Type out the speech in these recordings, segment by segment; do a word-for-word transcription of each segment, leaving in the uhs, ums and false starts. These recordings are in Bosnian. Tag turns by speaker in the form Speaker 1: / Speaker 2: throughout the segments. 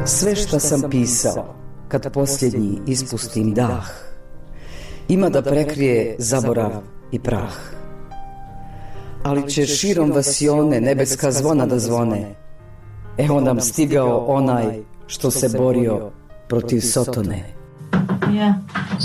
Speaker 1: Sve što sam pisao, kad posljednji ispustim dah, ima da prekrije zaborav i prah. Ali će širom vasione nebeska zvona da zvone. Evo nam stigao onaj što se borio protiv Sotone.
Speaker 2: Ja.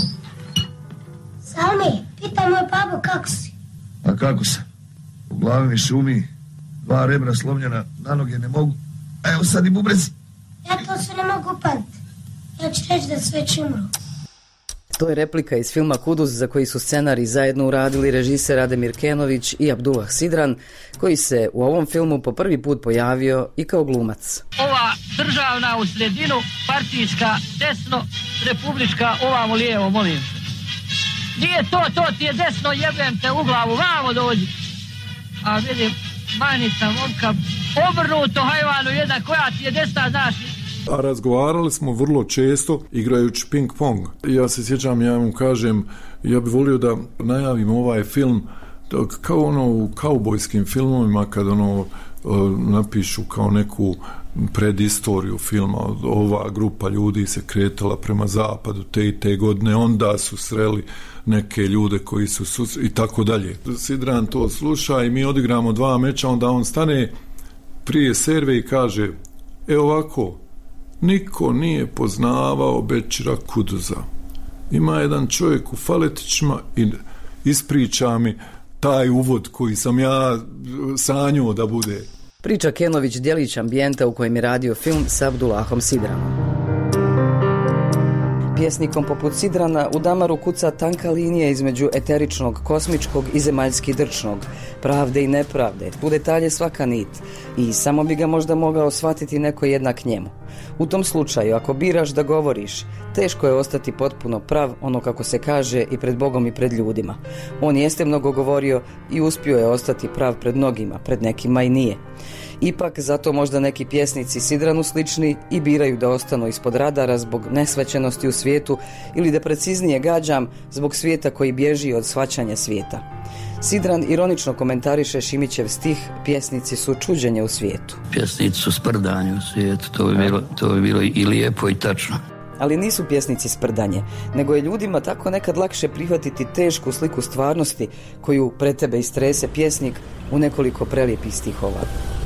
Speaker 3: Salmi, pitaj moj babu kako si.
Speaker 4: A kako se? U glavi mi šumi, dva rebra slomljena, na noge ne mogu. A evo sad i bubrezi.
Speaker 3: Ja to se ne mogu pamti. Ja ću reći da sve će umru.
Speaker 1: To je replika iz filma Kuduz, za koji su scenarij zajedno uradili režiser Ademir Kenović i Abdullah Sidran, koji se u ovom filmu po prvi put pojavio i kao glumac.
Speaker 5: Ova državna u sredinu, partijska desno, republička ovamo lijevo, molim. Nije to, to ti je desno, jebem te u glavu, vamo dođi. A vidim, manica, momka, obrnuto hajvanu jedna, koja ti je desna, znaš.
Speaker 6: A razgovarali smo vrlo često igrajući ping pong. Ja se sjećam, ja mu kažem, ja bih volio da najavim ovaj film kao ono u kaubojskim filmovima, kad ono napišu kao neku predistoriju filma, ova grupa ljudi se kretala prema zapadu te i te godine, onda su sreli neke ljude koji su sus... i tako dalje. Sidran to sluša i mi odigramo dva meča, onda on stane prije serve i kaže, e ovako, niko nije poznavao Bećira Kuduza. Ima jedan čovjek u faletićima i ispriča mi taj uvod koji sam ja sanjao da bude.
Speaker 1: Priča Kenović djelić ambijenta u kojem je radio film s Abdullahom Sidranom. Pjesnikom poput Sidrana u damaru kuca tanka linija između eteričnog, kosmičkog i zemaljski drčnog, pravde i nepravde, u detalje svaka nit, i samo bi ga možda mogao shvatiti neko jednak njemu. U tom slučaju, ako biraš da govoriš, teško je ostati potpuno prav, ono kako se kaže, i pred Bogom i pred ljudima. On jeste mnogo govorio i uspio je ostati prav pred mnogima, pred nekima i nije. Ipak, zato možda neki pjesnici Sidranu slični i biraju da ostanu ispod radara zbog nesvećenosti u svijetu, ili da preciznije gađam, zbog svijeta koji bježi od shvaćanja svijeta. Sidran ironično komentariše Šimićev stih, pjesnici su čuđenje u svijetu.
Speaker 7: Pjesnici su sprdanje u svijetu, to bi bilo, to bi bilo i lijepo i tačno.
Speaker 1: Ali nisu pjesnici sprdanje, nego je ljudima tako nekad lakše prihvatiti tešku sliku stvarnosti koju pred tebe istrese pjesnik u nekoliko prelijepih stihova.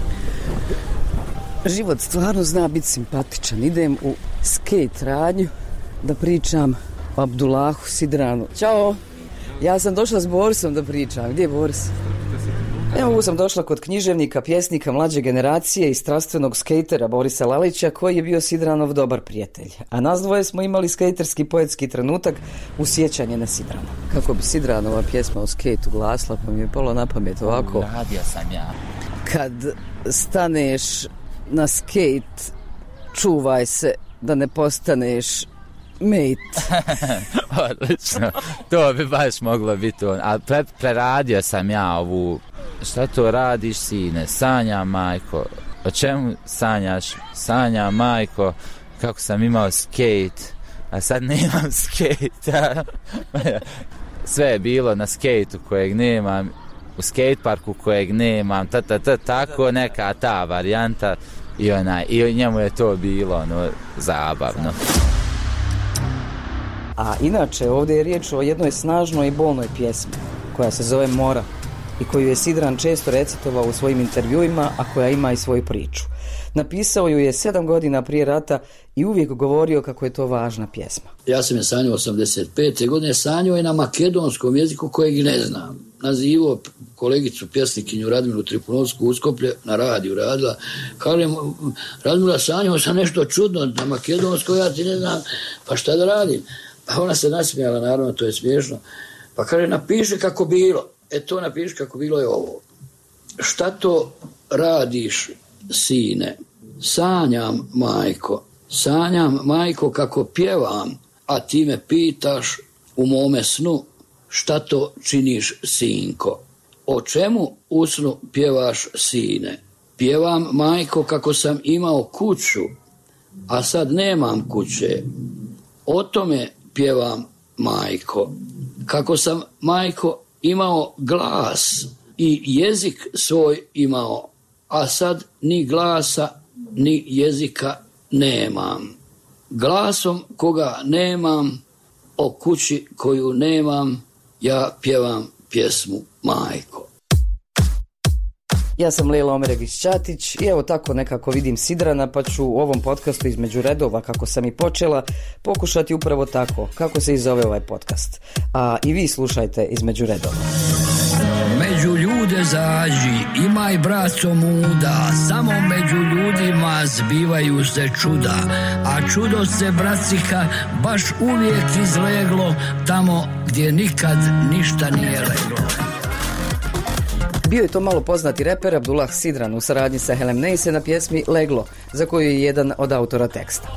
Speaker 1: Život stvarno zna biti simpatičan. Idem u skate radnju da pričam o Abdullahu Sidranu. Ćao! Ja sam došla s Borisom da pričam. Gdje je Boris? Evo, ovo sam došla kod književnika, pjesnika mlađe generacije i strastvenog skejtera Borisa Lalića, koji je bio Sidranov dobar prijatelj. A nas dvoje smo imali skejterski poetski trenutak u sjećanje na Sidrana. Kako bi Sidranova pjesma o skejtu glasla, pa mi je palo na pamet ovako.
Speaker 2: Radio sam ja.
Speaker 1: Kad staneš na skejt, čuvaj se da ne postaneš mate.
Speaker 2: Odlično. To bi baš moglo biti on. Ali pre, preradio sam ja ovu... Šta to radiš, sine? Sanjam, majko. O čemu sanjaš? Sanjam, majko, kako sam imao skejt, a sad nemam skejt. Sve je bilo na skejtu kojeg nemam, u skateparku kojeg nemam, ta, ta, ta, tako neka ta varijanta. I, onaj, i njemu je to bilo ono, zabavno.
Speaker 1: A inače, ovdje je riječ o jednoj snažnoj i bolnoj pjesmi, koja se zove Mora, i koju je Sidran često recitovao u svojim intervjuima, a koja ima i svoju priču. Napisao ju je sedam godina prije rata i uvijek govorio kako je to važna pjesma.
Speaker 7: Ja sam je sanjao osamdeset pete godine, sanjao je na makedonskom jeziku kojeg ne znam. Nazivao kolegicu pjesnikinju Radmilu Tripunovsku u Uskoplje, na radiju radila. Kažem, Radmila, sanjao sam nešto čudno na makedonskom, ja ti ne znam, pa šta da radim? Pa ona se nasmijala, naravno, to je smiješno. Pa kaže, napiši kako bilo. E to napiši kako bilo je ovo. Šta to radiš, sine? Sanjam, majko. Sanjam, majko, kako pjevam, a ti me pitaš u mome snu šta to činiš, sinko. O čemu u snu pjevaš, sine? Pjevam, majko, kako sam imao kuću, a sad nemam kuće. O tome pjevam, majko. Kako sam, majko, imao glas i jezik svoj imao, a sad ni glasa ni jezika nemam, glasom koga nemam, o kući koju nemam, ja pjevam pjesmu Majko.
Speaker 1: Ja sam Lejla Omeregić-Ćatić i evo tako nekako vidim Sidrana, pa ću u ovom podcastu između redova, kako sam i počela, pokušati upravo tako, kako se i zove ovaj podcast. A i vi slušajte između redova.
Speaker 7: Među ljude zađi, imaj braco muda, samo među ljudima zbivaju se čuda, a čudo se, braciha, baš uvijek izleglo tamo gdje nikad ništa nije leglo.
Speaker 1: Bio je to malo poznati reper Abdullah Sidran u saradnji sa Helem Neise na pjesmi Leglo, za koju je jedan od autora teksta.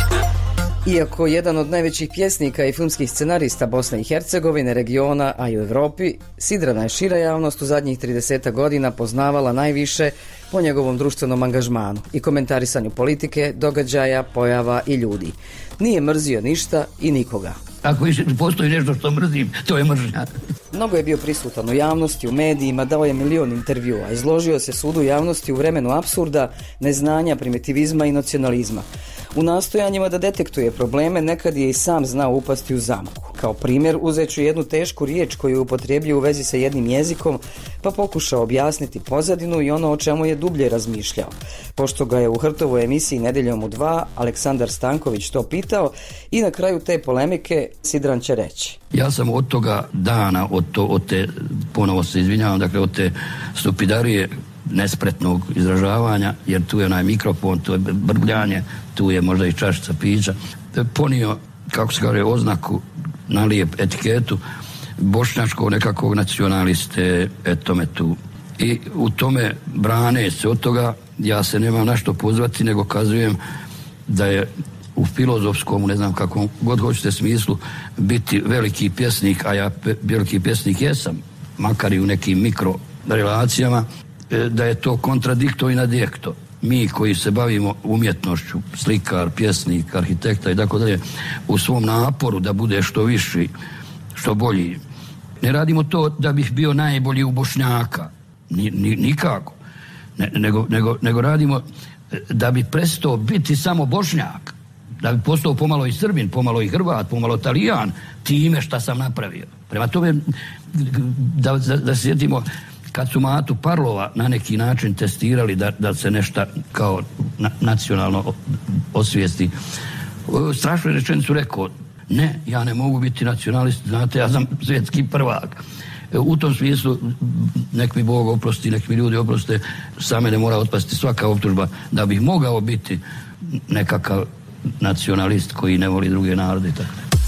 Speaker 1: Iako jedan od najvećih pjesnika i filmskih scenarista Bosne i Hercegovine, regiona, a i u Europi, Sidrana je šira javnost u zadnjih trideset godina poznavala najviše po njegovom društvenom angažmanu i komentarisanju politike, događaja, pojava i ljudi. Nije mrzio ništa i nikoga.
Speaker 7: Ako postoji nešto što mrzim, to je mržnja.
Speaker 1: Mnogo je bio prisutan u javnosti, u medijima, dao je milion intervjua, izložio se sudu javnosti u vremenu apsurda, neznanja, primitivizma i nacionalizma. U nastojanjima da detektuje probleme, nekad je i sam znao upasti u zamku. Kao primjer, uzet ću jednu tešku riječ koju je upotrijebio u vezi sa jednim jezikom, pa pokušao objasniti pozadinu i ono o čemu je dublje razmišljao. Pošto ga je u Hrtovoj emisiji Nedeljom u dva Aleksandar Stanković to pitao i na kraju te polemike Sidran će reći.
Speaker 7: Ja sam od toga dana, od, to, od te, ponovo se izvinjavam, dakle od te stupidarije nespretnog izražavanja, jer tu je onaj mikrofon, tu je brbljanje, tu je možda i čašica pića, ponio, kako se kaže, oznaku na lijep etiketu bošnjačkog nekakvog nacionaliste, etome tu. I u tome brane se od toga, ja se nemam na što pozvati, nego kazujem da je u filozofskom, ne znam kakvom god hoćete smislu, biti veliki pjesnik, a ja pe, veliki pjesnik jesam, makar i u nekim mikro relacijama, da je to kontradikto i nadjekto. Mi koji se bavimo umjetnošću, slikar, pjesnik, arhitekta i tako dalje, u svom naporu da bude što viši, što bolji. Ne radimo to da bih bio najbolji u Bošnjaka, ni, ni, nikako, ne, nego, nego, nego radimo da bi prestao biti samo Bošnjak, da bi postao pomalo i Srbin, pomalo i Hrvat, pomalo Talijan, time šta sam napravio. Prema tome, da, da, da se sjetimo, kad su Matu Parlova na neki način testirali da, da se nešto kao na, nacionalno osvijesti, strašno je rečenicu rekao, ne, ja ne mogu biti nacionalist, znate, ja sam svjetski prvak. U tom smislu, nek mi Bog oprosti, nek mi ljudi oproste, sa mene mora otpasti svaka optužba da bih mogao biti nekakav nacionalist koji ne voli druge narode i tako.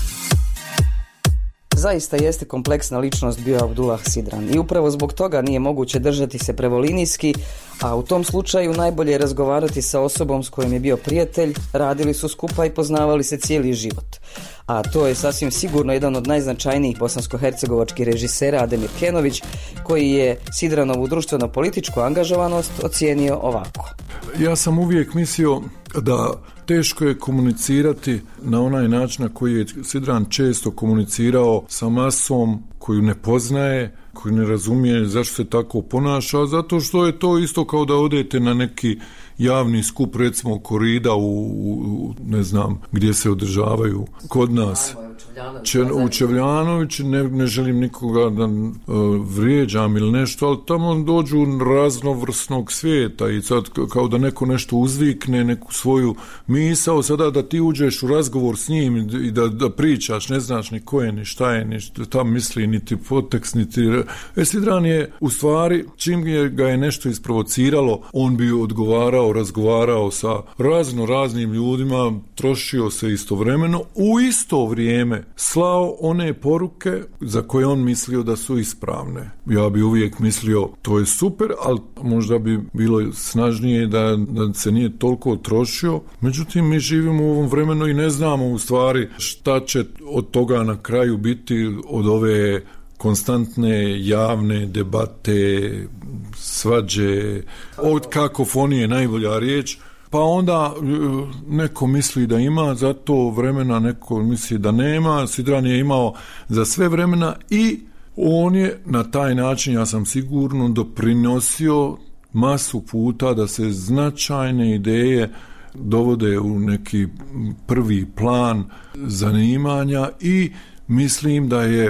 Speaker 1: Zaista jeste kompleksna ličnost bio Abdullah Sidran i upravo zbog toga nije moguće držati se prevolinijski, a u tom slučaju najbolje je razgovarati sa osobom s kojom je bio prijatelj, radili su skupa i poznavali se cijeli život. A to je sasvim sigurno jedan od najznačajnijih bosansko-hercegovačkih režisera Ademir Kenović, koji je Sidranovu društveno-političku angažovanost ocijenio ovako.
Speaker 6: Ja sam uvijek mislio da teško je komunicirati na onaj način na koji je Sidran često komunicirao sa masom koju ne poznaje, koju ne razumije zašto se tako ponaša, zato što je to isto kao da odete na neki javni skup, recimo korida u, u ne znam gdje se održavaju kod nas. Če, u Čevljanović, ne, ne želim nikoga da uh, vrijeđam ili nešto, ali tamo dođu raznovrsnog svijeta i sad kao da neko nešto uzvikne, neku svoju misao, sada da ti uđeš u razgovor s njim i da, da pričaš, ne znaš ni ko je, ni šta je, ni šta tam misli, niti podtekst, niti... E, Sidran je, u stvari, čim je, ga je nešto isprovociralo, on bi odgovarao, razgovarao sa razno raznim ljudima, trošio se istovremeno, u isto vrijeme slao one poruke za koje on mislio da su ispravne. Ja bi uvijek mislio to je super, ali možda bi bilo snažnije da, da se nije toliko trošio. Međutim, mi živimo u ovom vremenu i ne znamo u stvari šta će od toga na kraju biti, od ove konstantne javne debate, svađe, od kakofonije najbolja riječ. Pa onda neko misli da ima za to vremena, neko misli da nema. Sidran je imao za sve vremena i on je na taj način, ja sam sigurno, doprinosio masu puta da se značajne ideje dovode u neki prvi plan zanimanja i mislim da je,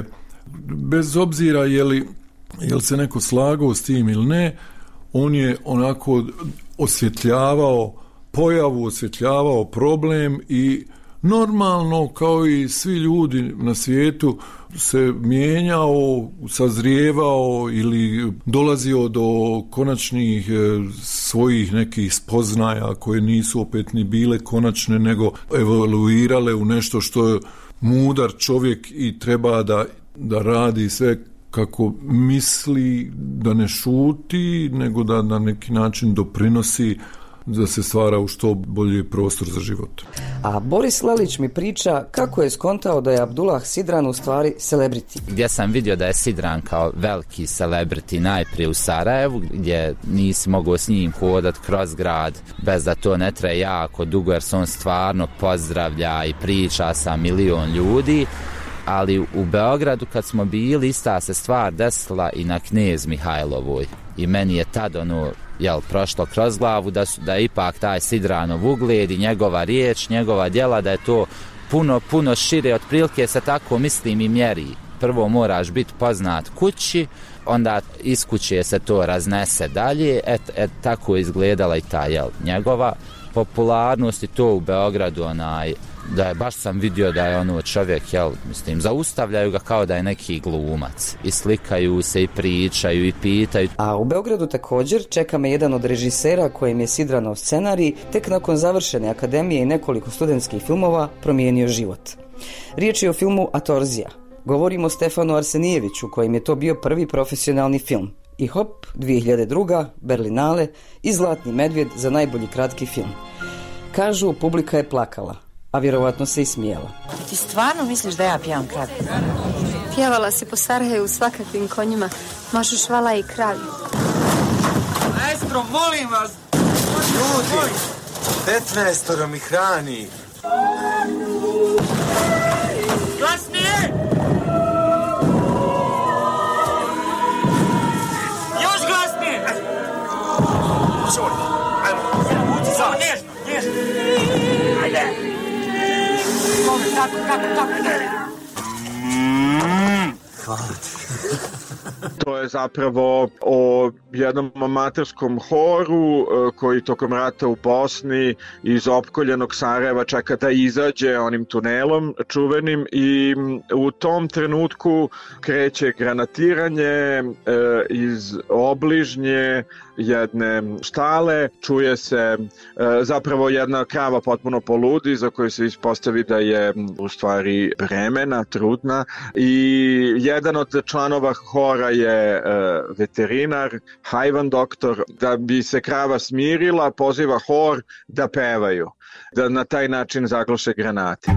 Speaker 6: bez obzira je li, je li se neko slagao s tim ili ne, on je onako osvjetljavao pojavu, osvjetljavao problem i normalno, kao i svi ljudi na svijetu, se mijenjao, sazrijevao ili dolazio do konačnih svojih nekih spoznaja koje nisu opet ni bile konačne, nego evoluirale u nešto što je mudar čovjek i treba da, da radi sve kako misli, da ne šuti, nego da na neki način doprinosi da se stvara u što bolji prostor za život.
Speaker 1: A Boris Lelić mi priča kako je skontao da je Abdullah Sidran u stvari celebrity.
Speaker 2: Gdje sam vidio da je Sidran kao veliki celebrity najprije u Sarajevu, gdje nisi mogao s njim hodat kroz grad bez da to ne traje jako dugo, jer se on stvarno pozdravlja i priča sa milion ljudi. Ali u Beogradu kad smo bili, ista se stvar desila i na Knez Mihajlovoj. I meni je tad ono, jel, prošlo kroz glavu da, su, da je ipak taj Sidranov ugled i njegova riječ, njegova djela, da je to puno, puno šire, otprilike se tako mislim i mjeri. Prvo moraš biti poznat kući, onda iz kuće se to raznese dalje, et, et, tako je izgledala i ta, jel, njegova popularnost i to u Beogradu, onaj, da je, baš sam vidio da je ono čovjek, jel, mislim, zaustavljaju ga kao da je neki glumac i slikaju se i pričaju i pitaju.
Speaker 1: A u Beogradu također čeka me jedan od režisera kojem je Sidranov scenarij tek nakon završene akademije i nekoliko studentskih filmova promijenio život. Riječ je o filmu Atorzija. Govorimo o Stefanu Arsenijeviću kojem je to bio prvi profesionalni film. I hop, dvije hiljade druga. Berlinale i Zlatni medvjed za najbolji kratki film. Kažu, publika je plakala, a vjerovatno se i smijela.
Speaker 8: Ti stvarno misliš da ja pjevam kratko?
Speaker 9: Pjevala si po Sarajevu svakakvim konjima, mašuš vala i kralju.
Speaker 10: Maestro, molim vas! Ljudi, petnaestoro mi hrani. Glasnije! Još glasnije! Čuli, ajmo, samo nježno, nježno. Ajde! Kako, kako, kako? Hvala ti.
Speaker 11: To je zapravo o jednom amaterskom horu koji tokom rata u Bosni iz opkoljenog Sarajeva čeka da izađe onim tunelom čuvenim i u tom trenutku kreće granatiranje iz obližnje jedne štale, čuje se zapravo jedna krava potpuno poludi za koju se ispostavi da je u stvari bremena, trudna i jedan od članova hora je veterinar, hajvan doktor, da bi se krava smirila, poziva hor da pevaju, da na taj način zagloše granate.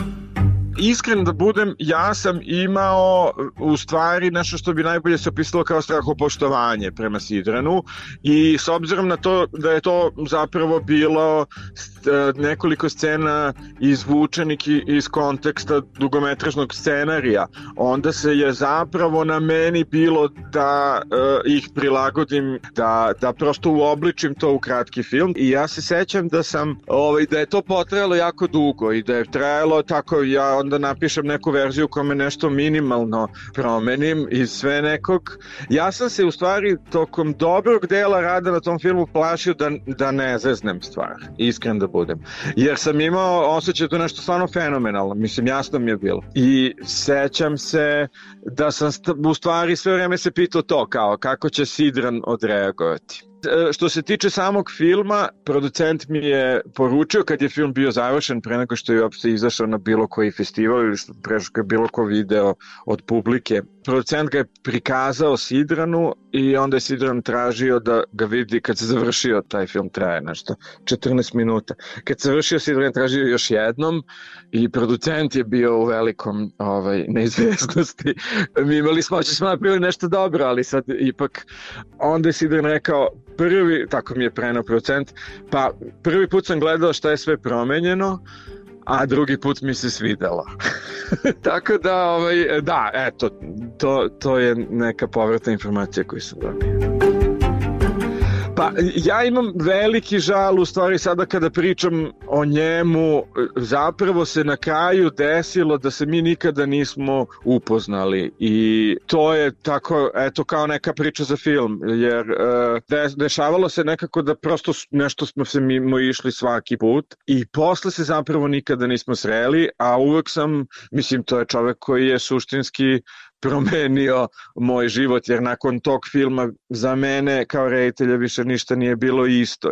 Speaker 11: Iskren da budem, ja sam imao u stvari nešto što bi najbolje se opisalo kao strahopoštovanje prema Sidranu i s obzirom na to da je to zapravo bilo nekoliko scena izvučenih iz konteksta dugometražnog scenarija, onda se je zapravo na meni bilo da uh, ih prilagodim, da, da prosto uobličim to u kratki film i ja se sećam da sam, ovaj, da je to potrajalo jako dugo i da je trajalo tako, ja onda napišem neku verziju kome nešto minimalno promenim i sve nekog. Ja sam se u stvari tokom dobrog dela rada na tom filmu plašio da, da ne zeznem stvar, iskren da budem. Jer sam imao osjećaj da nešto stvarno fenomenalno, mislim jasno mi je bilo. I sećam se da sam u stvari sve vreme se pitao to kao kako će Sidran odreagovati. Što se tiče samog filma, producent mi je poručio kad je film bio završen pre nego što je uopšte izašao na bilo koji festival ili pre što je bilo ko video od publike. Producent ga je prikazao Sidranu i onda je Sidran tražio da ga vidi kad se završio, taj film traje nešto, četrnaest minuta. Kad se završio, Sidran je tražio još jednom i producent je bio u velikom ovaj, neizvjesnosti. Mi imali smo, će smo napravili nešto dobro, ali sad ipak onda je Sidran rekao, prvi, tako mi je prenao producent, pa prvi put sam gledao šta je sve promenjeno, a drugi put mi se svidelo. Tako da, ovaj, da, eto, to, to je neka povratna informacija koju sam dobio. Pa ja imam veliki žal u stvari sada kada pričam o njemu, zapravo se na kraju desilo da se mi nikada nismo upoznali i to je tako, eto, kao neka priča za film, jer de, dešavalo se nekako da prosto nešto smo se mimo išli svaki put i posle se zapravo nikada nismo sreli, a uvek sam, mislim, to je čovek koji je suštinski promenio moj život, jer nakon tog filma za mene kao reditelja više ništa nije bilo isto.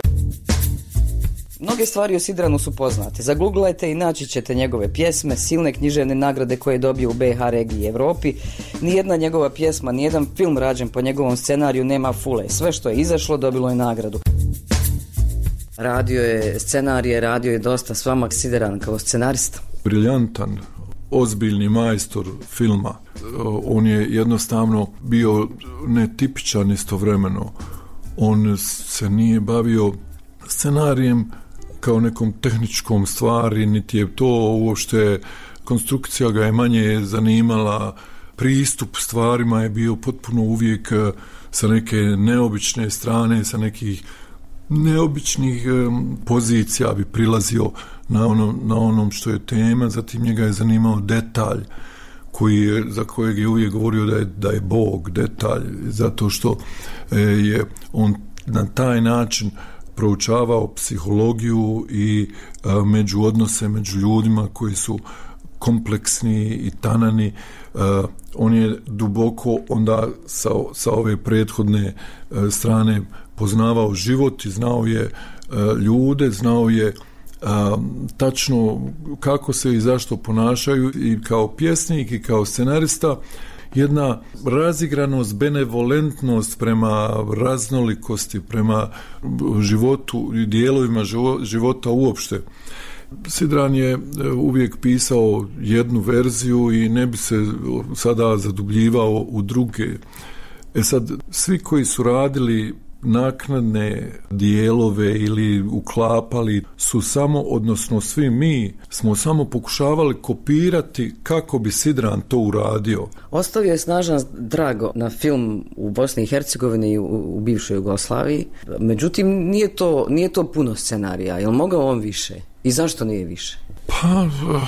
Speaker 1: Mnoge stvari o Sidranu su poznate. Zaguglajte i naći ćete njegove pjesme, silne književne nagrade koje je dobio u be ha regiji i Evropi. Nijedna njegova pjesma, nijedan film rađen po njegovom scenariju nema fule. Sve što je izašlo dobilo je nagradu. Radio je scenarije, radio je dosta s vama Sidran kao scenarista.
Speaker 6: Briljantan, ozbiljni majstor filma. On je jednostavno bio netipičan istovremeno. On se nije bavio scenarijem kao nekom tehničkom stvari, niti je to uopšte, konstrukcija ga je manje zanimala, pristup stvarima je bio potpuno uvijek sa neke neobične strane, sa nekih neobičnih pozicija bi prilazio na onom, na onom što je tema, zatim njega je zanimao detalj koji je, za kojeg je uvijek govorio da je, da je Bog detalj, zato što je on na taj način proučavao psihologiju i a, među odnose među ljudima koji su kompleksni i tanani. A, on je duboko onda sa, sa ove prethodne a, strane poznavao život i znao je a, ljude, znao je a, tačno kako se i zašto ponašaju, i kao pjesnik i kao scenarista jedna razigranost, benevolentnost prema raznolikosti, prema životu i dijelovima života uopšte. Sidran je uvijek pisao jednu verziju i ne bi se sada zadubljivao u druge. E sad, svi koji su radili naknadne dijelove ili uklapali su samo, odnosno svi mi smo samo pokušavali kopirati kako bi Sidran to uradio.
Speaker 1: Ostavio je snažan trag na film u Bosni i Hercegovini i u, u bivšoj Jugoslaviji. Međutim, nije to, nije to puno scenarija. Je li mogao on više? I zašto nije više?
Speaker 6: Pa,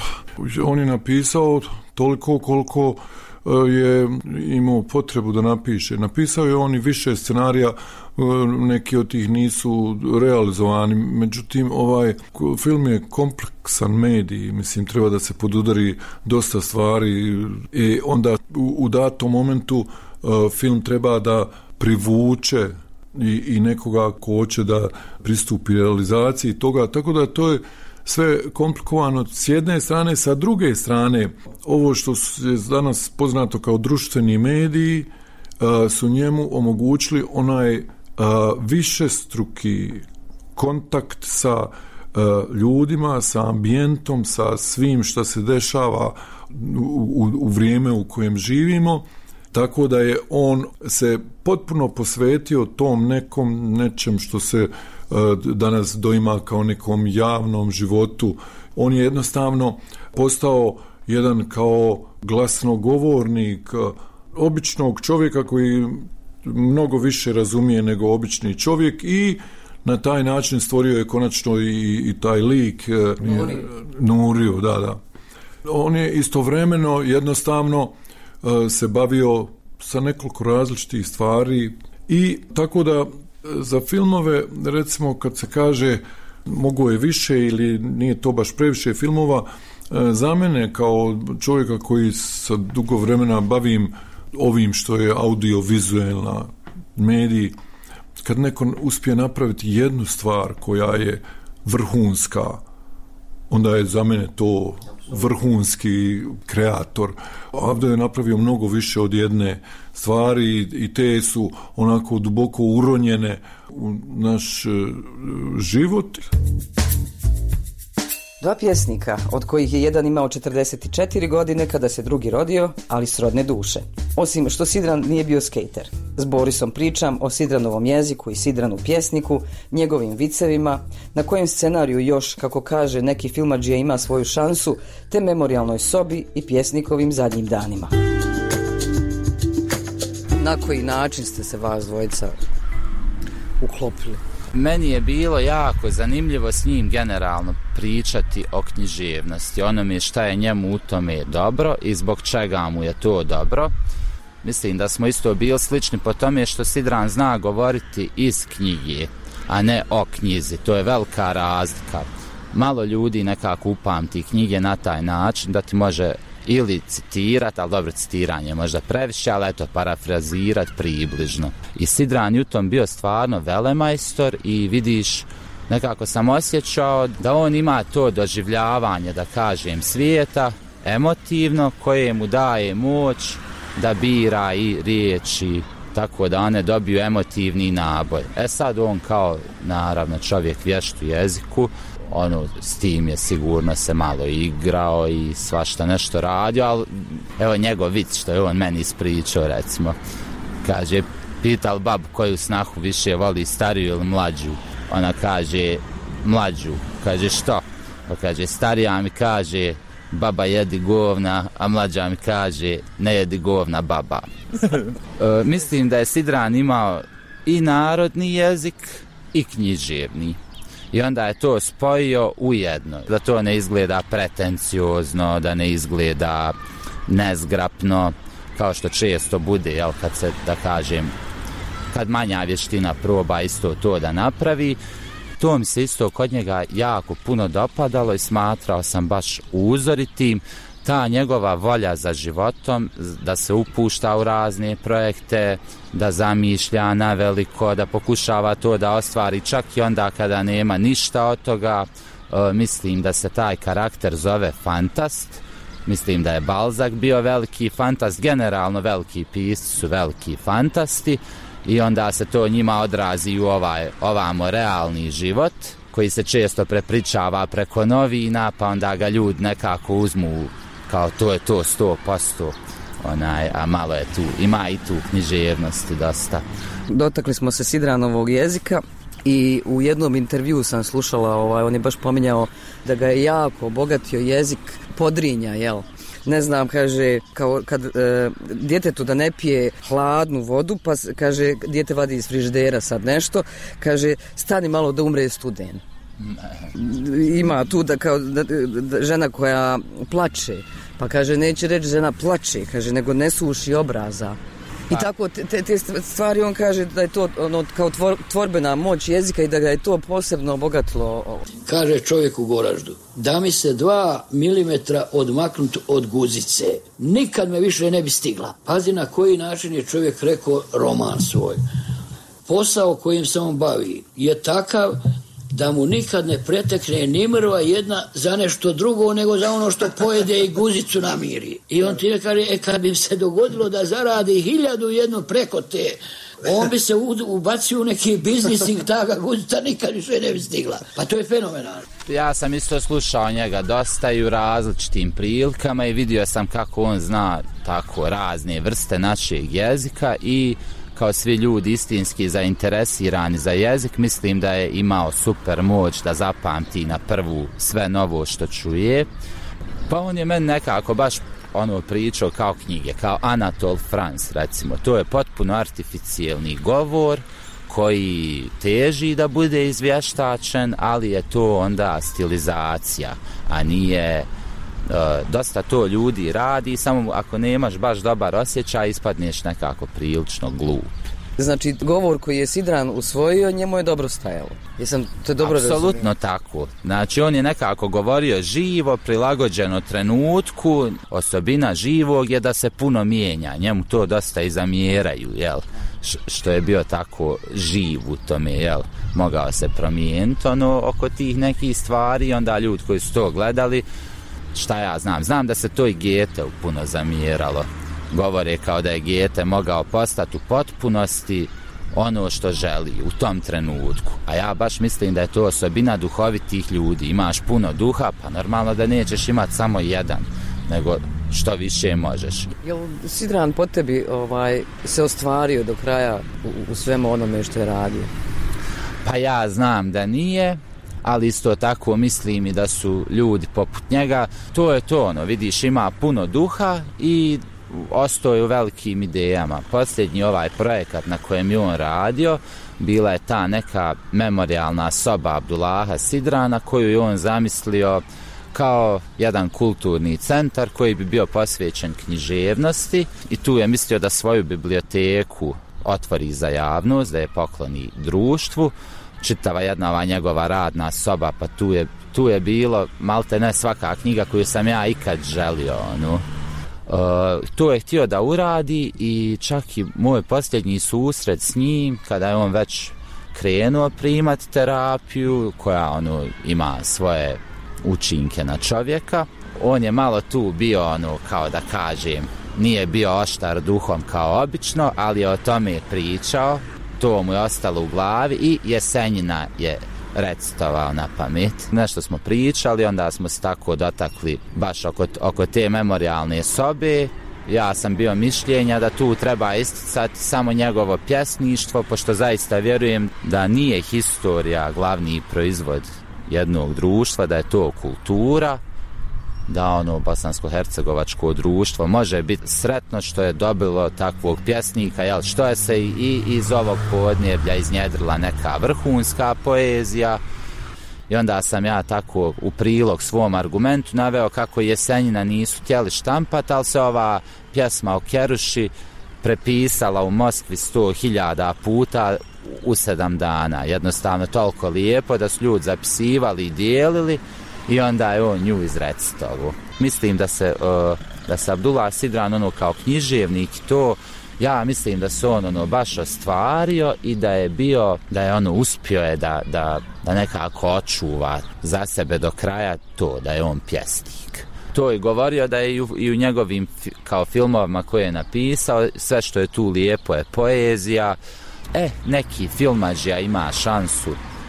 Speaker 6: on je napisao toliko koliko je imao potrebu da napiše. Napisao je on i više scenarija, neki od tih nisu realizovani, međutim ovaj film je kompleksan medij, mislim treba da se podudari dosta stvari i onda u, u datom momentu uh, film treba da privuče i, i nekoga ko hoće da pristupi realizaciji toga, tako da to je sve komplikovano s jedne strane, sa druge strane ovo što je danas poznato kao društveni mediji uh, su njemu omogućili onaj uh, višestruki kontakt sa uh, ljudima, sa ambijentom, sa svim što se dešava u, u, u vrijeme u kojem živimo, tako da je on se potpuno posvetio tom nekom nečem što se danas doima kao nekom javnom životu. On je jednostavno postao jedan kao glasnogovornik običnog čovjeka koji mnogo više razumije nego obični čovjek i na taj način stvorio je konačno i, i taj lik Nuriju. Nuriju, da, da. On je istovremeno jednostavno se bavio sa nekoliko različitih stvari i tako da za filmove, recimo kad se kaže mogo je više ili nije to baš previše filmova, za mene kao čovjeka koji sa dugo vremena bavim ovim što je audiovizualna medij, kad neko uspije napraviti jednu stvar koja je vrhunska, onda je za mene to vrhunski kreator. Avdo je napravio mnogo više od jedne stvari i te su onako duboko uronjene u naš život.
Speaker 1: Dva pjesnika, od kojih je jedan imao četrdeset četiri godine kada se drugi rodio, ali srodne duše. Osim što Sidran nije bio skejter. S Borisom pričam o Sidranovom jeziku i Sidranu pjesniku, njegovim vicevima, na kojem scenariju još, kako kaže neki filmadžija, ima svoju šansu, te memorijalnoj sobi i pjesnikovim zadnjim danima. Na koji način ste se vas dvojica uklopili.
Speaker 2: Meni je bilo jako zanimljivo s njim generalno pričati o književnosti, onome šta je njemu u tome dobro i zbog čega mu je to dobro. Mislim da smo isto bili slični po tome što Sidran zna govoriti iz knjige, a ne o knjizi. To je velika razlika. Malo ljudi nekako upamti knjige na taj način da ti može ili citirati, ali dobro, citiranje je možda previše, ali eto, parafrazirati približno. I Sidran je u tom bio stvarno velemajstor i vidiš, nekako sam osjećao da on ima to doživljavanje, da kažem, svijeta, emotivno, koje mu daje moć da bira i riječi, tako da one dobiju emotivni naboj. E sad on kao, naravno, čovjek vješt u jeziku, ono, s tim je sigurno se malo igrao i svašta nešto radio, ali evo njegov vic što je on meni ispričao, recimo, kaže, pital babu koju snahu više voli, stariju ili mlađu. Ona kaže, mlađu. Kaže, što? Pa kaže, starija mi kaže, baba jedi govna, a mlađa mi kaže, ne jedi govna baba. e, mislim da je Sidran imao i narodni jezik i književni. I onda je to spojio u jedno. Da to ne izgleda pretenciozno, da ne izgleda nezgrapno, kao što često bude, jel, kad se, da kažem, kad manja vještina proba isto to da napravi. To mi se isto kod njega jako puno dopadalo i smatrao sam baš uzoritim. Ta njegova volja za životom, da se upušta u razne projekte, da zamišlja na veliko, da pokušava to da ostvari čak i onda kada nema ništa od toga. E, mislim da se taj karakter zove fantast. Mislim da je Balzac bio veliki fantast, generalno veliki pisci su veliki fantasti i onda se to njima odrazi u ovaj, ovamo realni život koji se često prepričava preko novina, pa onda ga ljudi nekako uzmu kao to je to sto posto, onaj, a malo je tu, ima i tu književnosti dosta.
Speaker 1: Dotakli smo se Sidranovog jezika i u jednom intervju sam slušala, ovaj, on je baš pominjao da ga je jako obogatio jezik Podrinja, jel? Ne znam, kaže, kao kad e, djetetu da ne pije hladnu vodu, pa kaže, dijete vadi iz frižidera sad nešto, kaže, stani malo da umre studen. Ima tu da kao da, da, žena koja plače, pa kaže, neće reći žena plače, kaže, nego ne suši obraza. I tako te, te stvari on kaže da je to ono, kao tvor, tvorbena moć jezika i da ga je to posebno obogatilo.
Speaker 7: Kaže čovjek u Goraždu, da mi se dva milimetra odmaknut od guzice, nikad me više ne bi stigla. Pazi na koji način je čovjek rekao roman svoj. Posao kojim se on bavi je takav da mu nikad ne pretekne ni mrva jedna za nešto drugo nego za ono što pojede i guzicu namiri. I on ti kaže, e kad bi se dogodilo da zaradi hiljadu jednu preko te, on bi se ubacio u neki biznising, taka guzica nikad više ne bi stigla. Pa to je fenomenalno.
Speaker 2: Ja sam isto slušao njega dosta i u različitim prilikama i vidio sam kako on zna tako razne vrste našeg jezika i kao svi ljudi istinski zainteresirani za jezik, mislim da je imao super moć da zapamti na prvu sve novo što čuje. Pa on je meni nekako baš ono pričao kao knjige, kao Anatole France, recimo. To je potpuno artificijelni govor koji teži da bude izvještačen, ali je to onda stilizacija, a nije... Uh, dosta to ljudi radi, samo ako nemaš baš dobar osjećaj, ispadneš nekako prilično glup.
Speaker 1: Znači, govor koji je Sidran usvojio, njemu je dobro stajalo. Jesam to dobro razumio?
Speaker 2: Apsolutno tako. Znači, on je nekako govorio živo, prilagođeno trenutku. Osobina živog je da se puno mijenja. Njemu to dosta i zamjeraju, jel? Š- što je bio tako živ u tome, jel? Mogao se promijeniti ono oko tih nekih stvari, onda ljudi koji su to gledali, šta ja znam, znam da se to i Goetheu puno zamjeralo. Govore kao da je Goethe mogao postati u potpunosti ono što želi u tom trenutku. A ja baš mislim da je to osobina duhovitih ljudi. Imaš puno duha, pa normalno da nećeš imati samo jedan, nego što više možeš.
Speaker 1: Jel Sidran po tebi ovaj, se ostvario do kraja u, u svemu onome što je radio?
Speaker 2: Pa ja znam da nije, ali isto tako mislim i da su ljudi poput njega. To je to, ono, vidiš, ima puno duha i ostao je u velikim idejama. Posljednji ovaj projekat na kojem je on radio bila je ta neka memorijalna soba Abdullaha Sidrana koju je on zamislio kao jedan kulturni centar koji bi bio posvećen književnosti i tu je mislio da svoju biblioteku otvori za javnost, da je pokloni društvu. Čitava jedna ova njegova radna soba, pa tu je, tu je bilo malte ne svaka knjiga koju sam ja ikad želio. Ono. Uh, to je htio da uradi i čak i moj posljednji susret s njim, kada je on već krenuo primati terapiju, koja ono, ima svoje učinke na čovjeka, on je malo tu bio, ono, kao da kažem, nije bio oštar duhom kao obično, ali je o tome pričao, to mu je ostalo u glavi i Jesenjina je recitovao na pamet. Nešto smo pričali, onda smo se tako dotakli baš oko, oko te memorijalne sobe. Ja sam bio mišljenja da tu treba isticati samo njegovo pjesništvo, pošto zaista vjerujem da nije historija glavni proizvod jednog društva, da je to kultura, da ono bosansko-hercegovačko društvo može biti sretno što je dobilo takvog pjesnika, jel, što je se i iz ovog podneblja iznjedrila neka vrhunska poezija. I onda sam ja tako u prilog svom argumentu naveo kako Jesenjina nisu htjeli štampat, ali se ova pjesma o Keruši prepisala u Moskvi sto hiljada puta u sedam dana. Jednostavno toliko lijepo da su ljudi zapisivali i dijelili i onda je on nju izrecitovao. Mislim da se, uh, da se Abdullah Sidran ono kao književnik to, ja mislim da se on ono baš ostvario i da je bio, da je ono uspio je da, da, da nekako očuva za sebe do kraja to, da je on pjesnik. To je govorio da je i u, i u njegovim kao filmovima koje je napisao, sve što je tu lijepo je poezija. E, neki filmađija ima šansu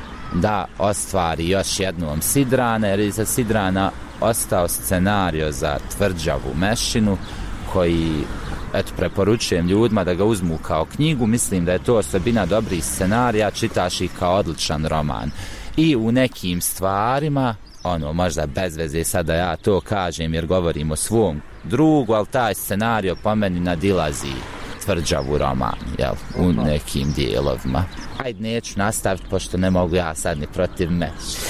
Speaker 2: da ostvari još jednom Sidrana, jer je za Sidrana ostao scenario za Tvrđavu mešinu, koji, eto, preporučujem ljudima da ga uzmu kao knjigu. Mislim da je to osobina dobrih scenarija, čitaš ih kao odličan roman. I u nekim stvarima, ono, možda bez veze sada ja to kažem jer govorim o svom drugu, ali taj scenario po meni nadilazi Tvrđavu roman, jel, u nekim dijelovima. Ajde, neću nastaviti, pošto ne mogu ja sad ni protiv meša.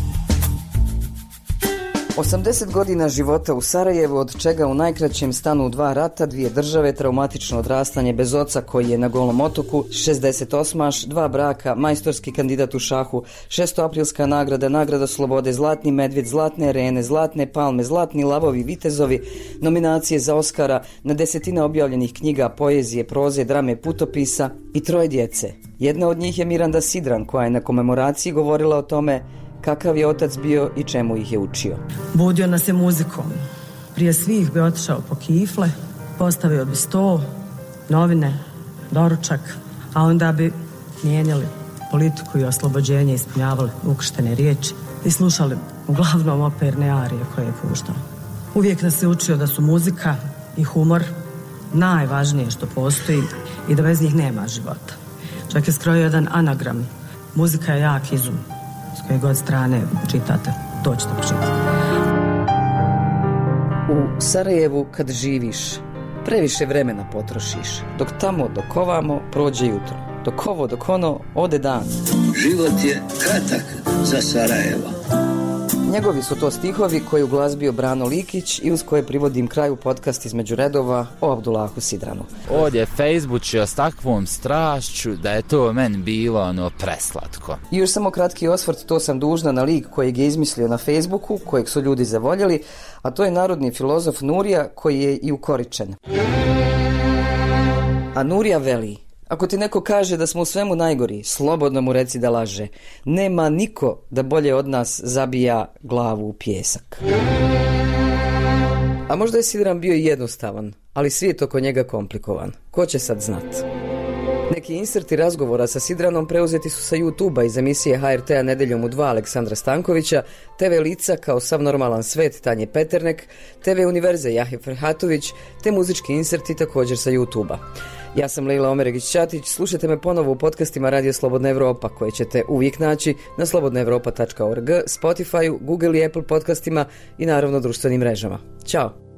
Speaker 1: osamdeset godina života u Sarajevu, od čega u najkraćem stanu dva rata, dvije države, traumatično odrastanje bez oca koji je na Golom otoku, šezdeset osmaš, dva braka, majstorski kandidat u šahu, šestoaprilska nagrada, nagrada slobode, zlatni medvjed, zlatne rene, zlatne palme, zlatni lavovi, vitezovi, nominacije za Oskara, na desetine objavljenih knjiga, poezije, proze, drame, putopisa i troje djece. Jedna od njih je Miranda Sidran, koja je na komemoraciji govorila o tome kakav je otac bio i čemu ih je učio.
Speaker 12: Budio nas je muzikom. Prije svih bi otišao po kifle, postavio bi sto, novine, doručak, a onda bi mijenjali politiku i oslobođenje, ispunjavali ukrštene riječi i slušali uglavnom operne arije koje je puštao. Uvijek nas je učio da su muzika i humor najvažnije što postoji i da bez njih nema života. Čak je skrojio jedan anagram. Muzika je jak izum. S koje god strane čitate, to ćete počitati.
Speaker 1: U Sarajevu kad živiš, previše vremena potrošiš. Dok tamo, dok ovamo, prođe jutro. Dok ovo, dok ono, ode dan.
Speaker 7: Život je kratak za Sarajevo.
Speaker 1: Njegovi su to stihovi koji uglazbio Brano Likić i uz koje privodim kraju podcast Između redova o Abdullahu Sidranu.
Speaker 2: Ovdje je Facebookio s takvom strašću da je to meni bilo ono preslatko.
Speaker 1: I još samo kratki osvrt, to sam dužna na lik kojeg je izmislio na Facebooku, kojeg su ljudi zavoljeli, a to je narodni filozof Nurija koji je i ukoričen. A Nurija veli: ako ti neko kaže da smo u svemu najgori, slobodno mu reci da laže. Nema niko da bolje od nas zabija glavu u pijesak. A možda je Sidran bio jednostavan, ali svijet oko njega komplikovan. Ko će sad znat? Neki inserti razgovora sa Sidranom preuzeti su sa YouTube-a iz emisije H R T-a Nedeljom u dva Aleksandra Stankovića, T V Lica kao Sav normalan svet Tanje Peternek, T V Univerze Jahe Ferhatović, te muzički inserti također sa YouTube-a. Ja sam Lejla Omeregić-Ćatić, slušajte me ponovo u podcastima Radio Slobodna Evropa, koje ćete uvijek naći na slobodna evropa tačka org, Spotify, Google i Apple podcastima i naravno društvenim mrežama. Ćao!